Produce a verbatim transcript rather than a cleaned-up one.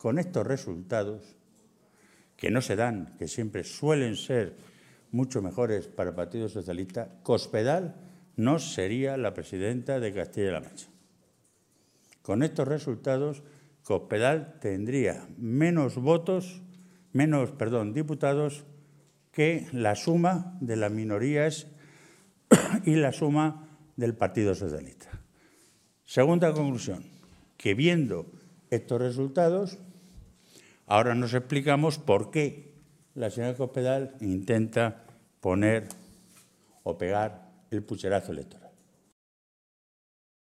con estos resultados, que no se dan, que siempre suelen ser mucho mejores para el Partido Socialista, Cospedal no sería la presidenta de Castilla-La Mancha. Con estos resultados, Cospedal tendría menos votos, menos, perdón, diputados que la suma de las minorías y la suma del Partido Socialista. Segunda conclusión, que viendo estos resultados, ahora nos explicamos por qué la señora Cospedal intenta poner o pegar el pucherazo electoral.